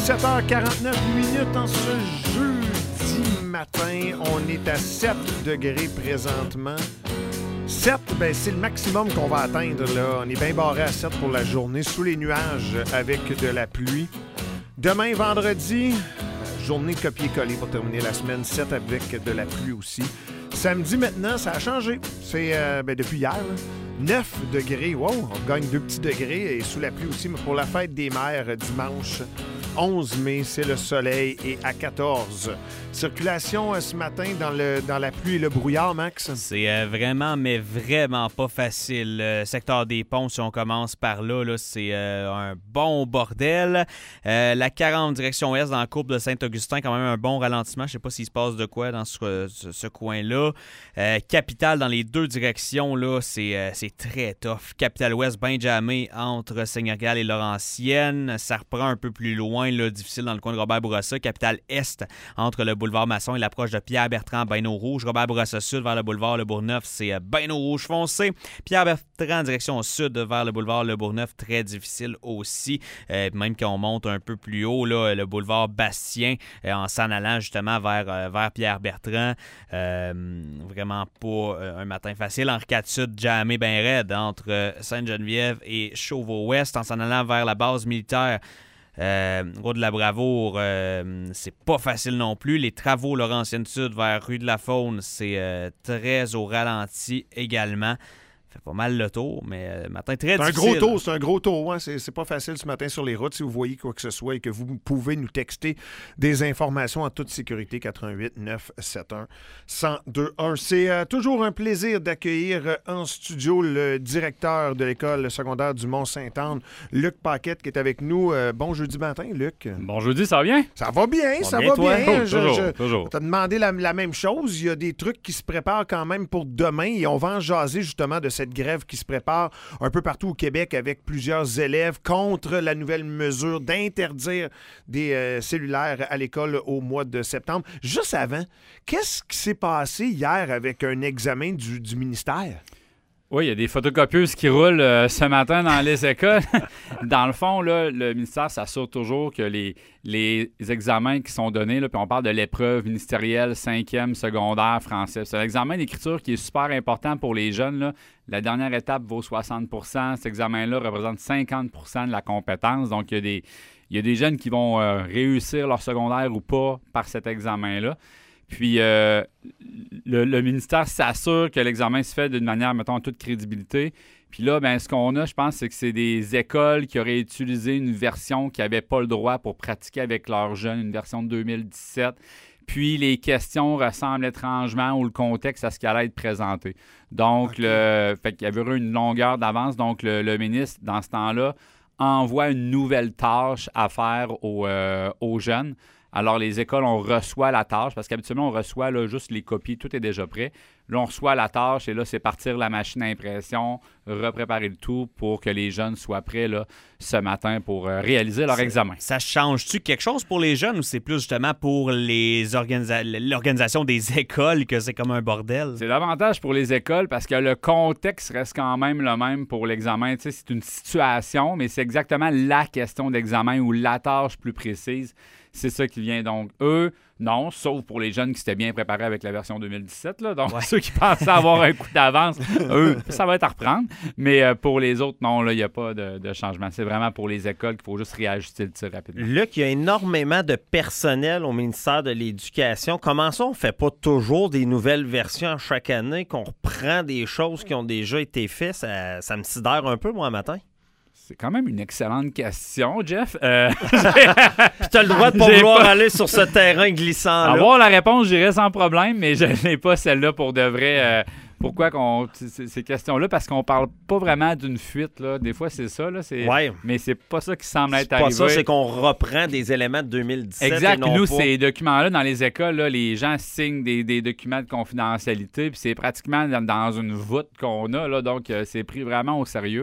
17h49 en ce jeudi matin. On est à 7 degrés présentement. 7, ben, c'est le maximum qu'on va atteindre. Là. On est bien barré à 7 pour la journée, sous les nuages avec de la pluie. Demain, vendredi, journée de copier-coller pour terminer la semaine. 7 avec de la pluie aussi. Samedi, maintenant, ça a changé. C'est depuis hier, là. 9 degrés. Wow, on gagne 2 petits degrés et sous la pluie aussi. Mais pour la fête des mères, dimanche 11 mai, c'est le soleil et à 14. Circulation ce matin dans la pluie et le brouillard, Max? C'est vraiment pas facile. Secteur des ponts, si on commence par là, c'est un bon bordel. La 40 direction ouest dans la courbe de Saint-Augustin, quand même un bon ralentissement. Je sais pas s'il se passe de quoi dans ce coin-là. Capitale dans les deux directions, là, c'est très tough. Capitale ouest, bien jammé entre Seigneur-Gall et Laurentienne. Ça reprend un peu plus loin, là, difficile dans le coin de Robert-Bourassa. Capitale est, entre le boulevard Masson et l'approche de Pierre-Bertrand, Bain-Rouge. Robert-Bourassa sud vers le boulevard Le Bourgneuf, c'est Bain-Rouge foncé. Pierre-Bertrand direction sud vers le boulevard Le Bourgneuf, très difficile aussi. Même quand on monte un peu plus haut, là, le boulevard Bastien, en s'en allant justement vers Pierre-Bertrand. Vraiment pas un matin facile. Henri IV sud, jammé bien raide entre Sainte-Geneviève et Chauveau-Ouest, en s'en allant vers la base militaire. Route de la Bravoure, c'est pas facile non plus. Les travaux Laurentienne-Sud vers rue de la Faune, c'est très au ralenti également. Fait pas mal le tour, mais matin très difficile. C'est un gros tour. Hein? C'est pas facile ce matin sur les routes. Si vous voyez quoi que ce soit et que vous pouvez nous texter des informations en toute sécurité, 88 971 1021. C'est toujours un plaisir d'accueillir en studio le directeur de l'école secondaire du Mont-Sainte-Anne, Luc Paquette, qui est avec nous. Bon jeudi matin, Luc. Bon jeudi, ça va bien? Ça va bien, ça va toi? bien. Toujours. T'as demandé la même chose. Il y a des trucs qui se préparent quand même pour demain et on va en jaser justement de cette grève qui se prépare un peu partout au Québec avec plusieurs élèves contre la nouvelle mesure d'interdire des cellulaires à l'école au mois de septembre. Juste avant, qu'est-ce qui s'est passé hier avec un examen du ministère? Oui, il y a des photocopieuses qui roulent ce matin dans les écoles. Dans le fond, là, le ministère s'assure toujours que les examens qui sont donnés, là, puis on parle de l'épreuve ministérielle 5e secondaire français. C'est un examen d'écriture qui est super important pour les jeunes, là. La dernière étape vaut 60 %. Cet examen-là représente 50 % de la compétence. Donc, il y a des jeunes qui vont réussir leur secondaire ou pas par cet examen-là. Puis, le ministère s'assure que l'examen se fait d'une manière, mettons, en toute crédibilité. Puis là, ben, ce qu'on a, je pense, c'est que c'est des écoles qui auraient utilisé une version qui n'avait pas le droit pour pratiquer avec leurs jeunes, une version de 2017. Puis, les questions ressemblent étrangement ou le contexte à ce qui allait être présenté. Donc, fait qu'il y avait eu une longueur d'avance. Donc, le ministre, dans ce temps-là, envoie une nouvelle tâche à faire aux jeunes. Alors, les écoles, on reçoit la tâche, parce qu'habituellement, on reçoit là, juste les copies, tout est déjà prêt. Là, on reçoit la tâche et là, c'est partir la machine à impression, repréparer le tout pour que les jeunes soient prêts là, ce matin pour réaliser leur examen. Ça change-tu quelque chose pour les jeunes ou c'est plus justement pour l'organisation des écoles que c'est comme un bordel? C'est l'avantage pour les écoles parce que le contexte reste quand même le même pour l'examen. Tu sais, c'est une situation, mais c'est exactement la question d'examen ou la tâche plus précise. C'est ça qui vient. Donc, eux, non, sauf pour les jeunes qui s'étaient bien préparés avec la version 2017. Là. Donc, ceux qui pensaient avoir un coup d'avance, eux, ça va être à reprendre. Mais pour les autres, non, là, il n'y a pas de changement. C'est vraiment pour les écoles qu'il faut juste réajuster le tir rapidement. Luc, il y a énormément de personnel au ministère de l'Éducation. Comment ça, on ne fait pas toujours des nouvelles versions chaque année, qu'on reprend des choses qui ont déjà été faites? Ça me sidère un peu, moi, matin. C'est quand même une excellente question, Jeff. Puis t'as le droit de pas vouloir aller sur ce terrain glissant-là. Avoir la réponse, j'irais sans problème, mais je n'ai pas celle-là pour de vrai. Pourquoi ces questions-là? Parce qu'on parle pas vraiment d'une fuite. Là. Des fois, c'est ça. Là, mais c'est pas ça qui semble être arrivé. C'est pas ça, c'est qu'on reprend des éléments de 2017. Exact. Puis nous, ces documents-là, dans les écoles, là, les gens signent des documents de confidentialité. Puis c'est pratiquement dans une voûte qu'on a. Là, donc, c'est pris vraiment au sérieux.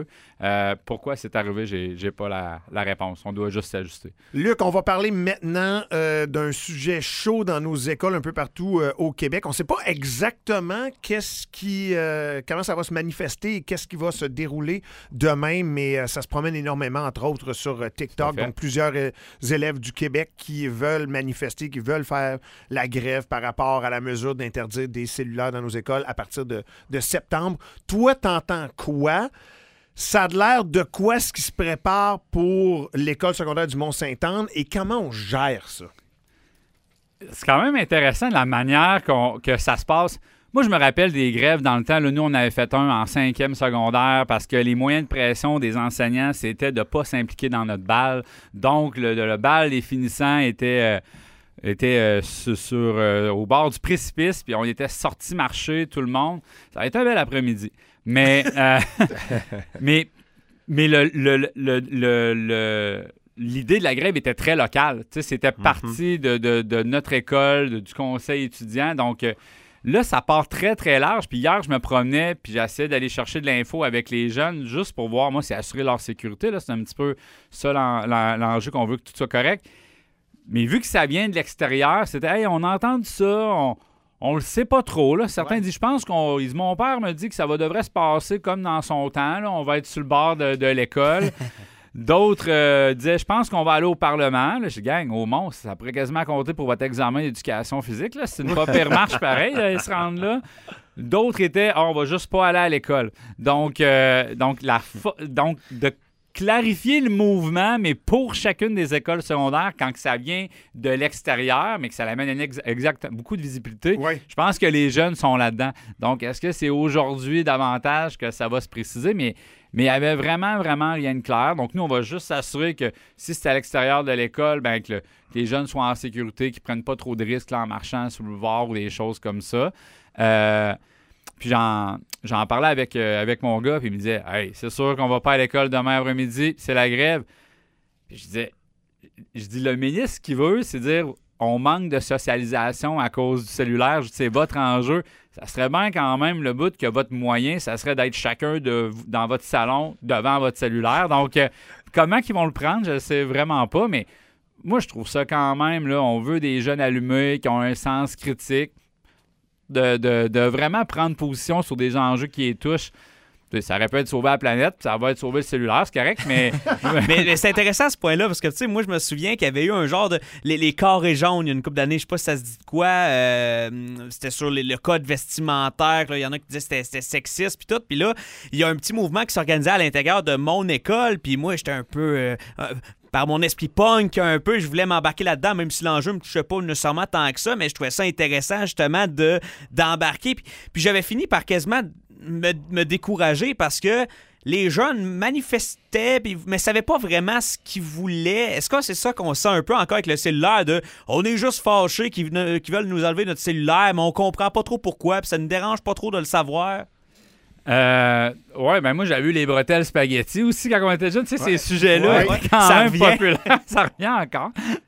Pourquoi c'est arrivé, j'ai pas la réponse. On doit juste s'ajuster. Luc, on va parler maintenant d'un sujet chaud dans nos écoles un peu partout au Québec. On ne sait pas exactement comment ça va se manifester et qu'est-ce qui va se dérouler demain, mais ça se promène énormément, entre autres, sur TikTok. Donc, plusieurs élèves du Québec qui veulent manifester, qui veulent faire la grève par rapport à la mesure d'interdire des cellulaires dans nos écoles à partir de septembre. Toi, t'entends quoi? Ça a l'air de quoi ce qui se prépare pour l'école secondaire du Mont-Sainte-Anne et comment on gère ça? C'est quand même intéressant la manière que ça se passe. Moi, je me rappelle des grèves dans le temps. Là, nous, on avait fait un en 5e secondaire parce que les moyens de pression des enseignants, c'était de ne pas s'impliquer dans notre bal. Donc, le bal des finissants était au bord du précipice, puis on était sortis marcher, tout le monde. Ça a été un bel après-midi. Mais l'idée de la grève était très locale. Tu sais, c'était parti de notre école, du conseil étudiant. Donc, là, ça part très, très large. Puis hier, je me promenais, puis j'essayais d'aller chercher de l'info avec les jeunes, juste pour voir, moi, c'est assurer leur sécurité. Là, c'est un petit peu ça l'enjeu qu'on veut que tout soit correct. Mais vu que ça vient de l'extérieur, c'était « Hey, on a entendu ça, on le sait pas trop. » Là. Certains disent « Je pense mon père me dit que ça devrait se passer comme dans son temps. Là. On va être sur le bord de l'école. » D'autres disaient « Je pense qu'on va aller au Parlement. » Là, je dis « Gang, au Mont, ça pourrait quasiment compter pour votre examen d'éducation physique. Là. C'est une pas pire marche pareil, ils se rendent là. » D'autres étaient « On va juste pas aller à l'école. » Donc, de clarifier le mouvement, mais pour chacune des écoles secondaires, quand ça vient de l'extérieur, mais que ça amène beaucoup de visibilité, je pense que les jeunes sont là-dedans. Donc, est-ce que c'est aujourd'hui davantage que ça va se préciser? Mais il n'y avait vraiment, vraiment rien de clair. Donc, nous, on va juste s'assurer que si c'est à l'extérieur de l'école, que les jeunes soient en sécurité, qu'ils ne prennent pas trop de risques là, en marchant sur le boulevard ou des choses comme ça. Puis j'en parlais avec mon gars, puis il me disait « Hey, c'est sûr qu'on va pas à l'école demain après-midi, c'est la grève. » Puis je dis le ministre, ce qu'il veut, c'est dire on manque de socialisation à cause du cellulaire. Je dis c'est votre enjeu. Ça serait bien quand même le bout que votre moyen, ça serait d'être chacun dans votre salon devant votre cellulaire. Donc, comment ils vont le prendre, je ne sais vraiment pas, mais moi, je trouve ça quand même, là, on veut des jeunes allumés qui ont un sens critique. De vraiment prendre position sur des enjeux qui les touchent. Ça aurait pu être sauver la planète, ça va être sauver le cellulaire, c'est correct, mais... mais c'est intéressant à ce point-là, parce que, tu sais, moi, je me souviens qu'il y avait eu un genre de... Les carrés jaunes, il y a une couple d'années, je sais pas si ça se dit de quoi, c'était sur le code vestimentaire, il y en a qui disaient que c'était sexiste, puis tout, puis là, il y a un petit mouvement qui s'organisait à l'intérieur de mon école, puis moi, j'étais un peu... par mon esprit punk un peu, je voulais m'embarquer là-dedans, même si l'enjeu ne me touchait pas nécessairement tant que ça, mais je trouvais ça intéressant justement d'embarquer. Puis j'avais fini par quasiment me décourager parce que les jeunes manifestaient, mais ne savaient pas vraiment ce qu'ils voulaient. Est-ce que c'est ça qu'on sent un peu encore avec le cellulaire de « on est juste fâchés qu'ils veulent nous enlever notre cellulaire, mais on comprend pas trop pourquoi, puis ça ne dérange pas trop de le savoir ». Moi j'avais eu les bretelles spaghetti aussi quand on était jeune, tu sais, ces sujets-là étaient quand ça même revient. populaires, ça revient encore.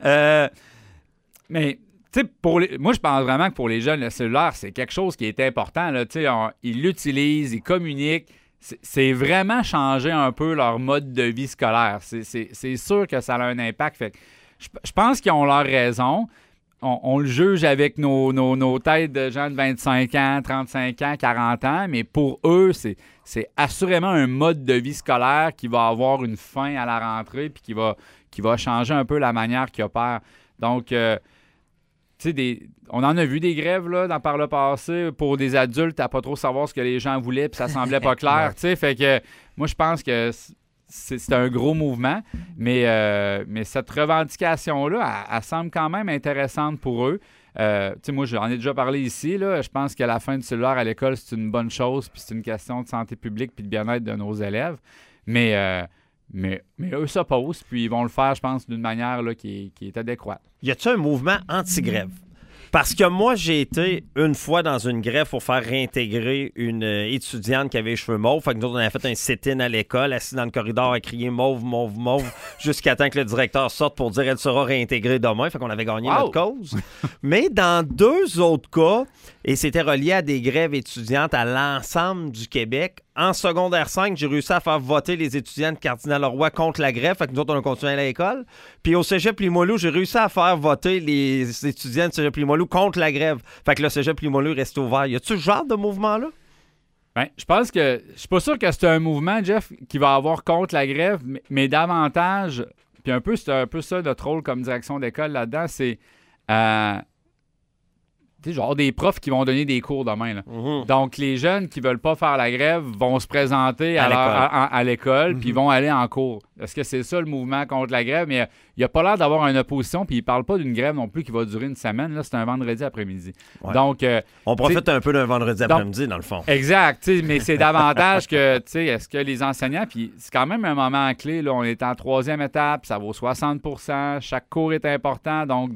Mais tu sais, moi je pense vraiment que pour les jeunes, le cellulaire, c'est quelque chose qui est important, là, tu sais, ils l'utilisent, ils communiquent, c'est vraiment changer un peu leur mode de vie scolaire, c'est sûr que ça a un impact, fait que je pense qu'ils ont leur raison. On le juge avec nos têtes de gens de 25 ans, 35 ans, 40 ans, mais pour eux, c'est assurément un mode de vie scolaire qui va avoir une fin à la rentrée puis qui va changer un peu la manière qu'ils opèrent. Donc, tu sais, on en a vu des grèves là, par le passé pour des adultes à pas trop savoir ce que les gens voulaient puis ça semblait pas clair. Tu sais, fait que moi, je pense que c'est un gros mouvement, mais cette revendication-là, elle semble quand même intéressante pour eux. Tu sais, moi, j'en ai déjà parlé ici. Là, je pense que la fin du cellulaire à l'école, c'est une bonne chose, puis c'est une question de santé publique puis de bien-être de nos élèves. Mais eux s'opposent, puis ils vont le faire, je pense, d'une manière là, qui est adéquate. Y a-t-il un mouvement anti-grève? Parce que moi, j'ai été une fois dans une grève pour faire réintégrer une étudiante qui avait les cheveux mauves. Fait que nous autres, on avait fait un sit-in à l'école, assis dans le corridor à crier mauve, mauve, mauve, jusqu'à temps que le directeur sorte pour dire elle sera réintégrée demain. Fait qu'on avait gagné notre cause. Mais dans 2 autres cas, et c'était relié à des grèves étudiantes à l'ensemble du Québec, en secondaire 5, j'ai réussi à faire voter les étudiants de Cardinal-Leroy contre la grève. Fait que nous autres, on a continué à l'école. Puis au Cégep Limoilou, j'ai réussi à faire voter les étudiants de Cégep Limoilou contre la grève. Fait que le Cégep Limoilou reste ouvert. Y a-tu ce genre de mouvement-là? Ben, je pense que... Je suis pas sûr que c'est un mouvement, Jeff, qui va avoir contre la grève, mais davantage... Puis c'est un peu ça notre rôle comme direction d'école là-dedans, c'est... genre des profs qui vont donner des cours demain. Là. Mm-hmm. Donc, les jeunes qui veulent pas faire la grève vont se présenter à l'école puis vont aller en cours. Est-ce que c'est ça le mouvement contre la grève? Mais il n'y a pas l'air d'avoir une opposition puis il ne parle pas d'une grève non plus qui va durer une semaine. Là, c'est un vendredi après-midi. Ouais. Donc, on profite un peu d'un vendredi après-midi, dans le fond. Exact. Mais c'est davantage que, est-ce que les enseignants, puis c'est quand même un moment clé. Là, on est en 3e étape, ça vaut 60%. Chaque cours est important. Donc,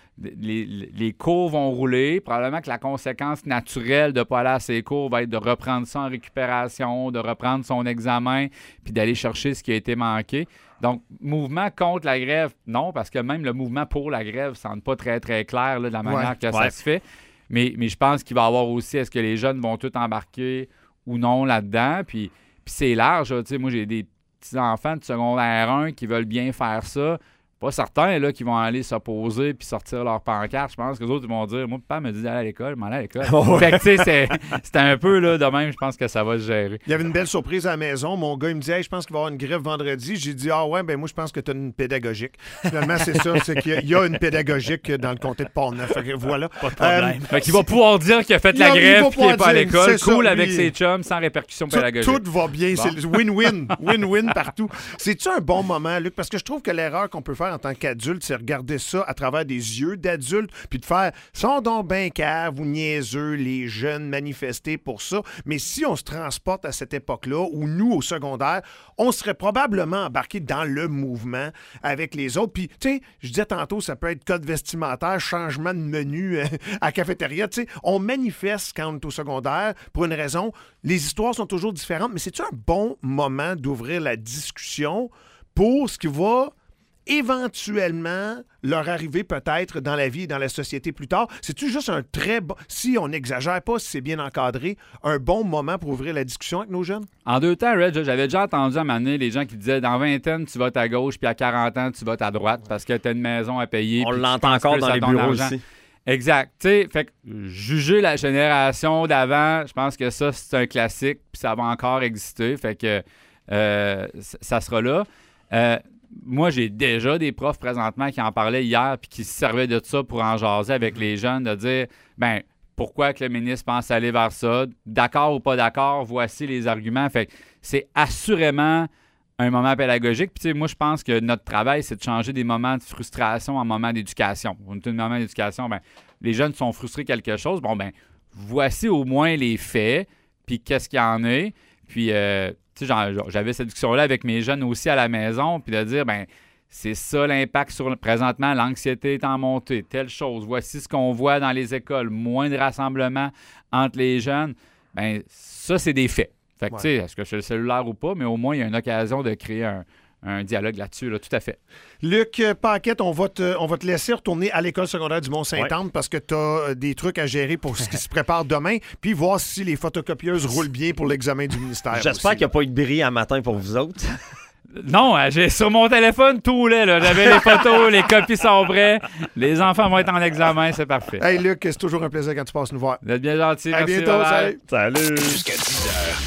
les cours vont rouler. Probablement que la conséquence naturelle de ne pas aller à ces cours va être de reprendre ça en récupération, de reprendre son examen, puis d'aller chercher ce qui a été manqué. Donc, mouvement contre la grève, non, parce que même le mouvement pour la grève ne semble pas très, très clair là, de la manière que ça se fait. Mais je pense qu'il va y avoir aussi, est-ce que les jeunes vont tous embarquer ou non là-dedans? Puis c'est large. Moi, j'ai des petits-enfants de secondaire 1 qui veulent bien faire ça. Pas certains là, qui vont aller s'opposer puis sortir leur pancarte. Je pense que les autres ils vont dire moi, papa me dit d'aller à l'école, m'en aller à l'école. Fait que tu sais, c'est un peu là, de même, je pense que ça va se gérer. Il y avait une belle surprise à la maison. Mon gars, il me dit hey, je pense qu'il va y avoir une grève vendredi. J'ai dit ah ouais, ben moi, je pense que tu as une pédagogique. Finalement, c'est ça, c'est qu'il y a une pédagogique dans le comté de Port-Neuf. Fait que voilà. Pas de problème. Fait qu'il va pouvoir dire qu'il a fait la grève et qu'il n'est pas à l'école. Cool ça, avec ses chums, sans répercussion pédagogique. Tout va bien. Bon. C'est win-win. Win-win partout. C'est-tu un bon moment, Luc? Parce que je trouve que l'erreur qu'on peut faire en tant qu'adulte, c'est regarder ça à travers des yeux d'adulte, puis de faire « sont donc ben caves ou niaiseux, les jeunes manifester pour ça ». Mais si on se transporte à cette époque-là, où nous, au secondaire, on serait probablement embarqué dans le mouvement avec les autres. Puis, tu sais, je disais tantôt, ça peut être code vestimentaire, changement de menu à cafétéria. Tu sais, on manifeste quand on est au secondaire pour une raison. Les histoires sont toujours différentes, mais c'est-tu un bon moment d'ouvrir la discussion pour ce qui va éventuellement leur arriver peut-être dans la vie et dans la société plus tard? C'est-tu juste un très bon... Si on n'exagère pas, si c'est bien encadré, un bon moment pour ouvrir la discussion avec nos jeunes? En 2 temps, Red, j'avais déjà entendu à un moment donné les gens qui disaient dans 20 ans, tu votes à gauche, puis à 40 ans, tu votes à droite parce que tu as une maison à payer. On l'entend encore dans les bureaux aussi. Exact. Tu sais, fait que juger la génération d'avant, je pense que ça, c'est un classique, puis ça va encore exister. Fait que ça sera là. Moi, j'ai déjà des profs présentement qui en parlaient hier puis qui se servaient de ça pour en jaser avec les jeunes, de dire, ben pourquoi que le ministre pense aller vers ça? D'accord ou pas d'accord, voici les arguments. Fait que c'est assurément un moment pédagogique. Puis, tu sais, moi, je pense que notre travail, c'est de changer des moments de frustration en moments d'éducation. On est un moment d'éducation, ben les jeunes sont frustrés quelque chose. Bon, ben voici au moins les faits, puis qu'est-ce qu'il y en a. Puis, tu sais, j'avais cette discussion-là avec mes jeunes aussi à la maison, puis de dire, ben c'est ça l'impact sur présentement, l'anxiété est en montée, telle chose. Voici ce qu'on voit dans les écoles, moins de rassemblements entre les jeunes. Ben ça, c'est des faits. Fait que, tu sais, est-ce que je suis le cellulaire ou pas, mais au moins, il y a une occasion de créer un dialogue là-dessus, là, tout à fait. Luc Paquette, on va te laisser retourner à l'école secondaire du Mont-Saint-Anne parce que tu as des trucs à gérer pour ce qui se prépare demain, puis voir si les photocopieuses roulent bien pour l'examen du ministère. J'espère qu'il n'y a pas eu de bris à matin pour vous autres. Non, j'ai sur mon téléphone tout là. J'avais les photos, les copies sont prêtes. Les enfants vont être en examen, c'est parfait. Hey Luc, c'est toujours un plaisir quand tu passes nous voir. Vous êtes bien gentil. À merci. bientôt, salut. Salut. Jusqu'à 10h.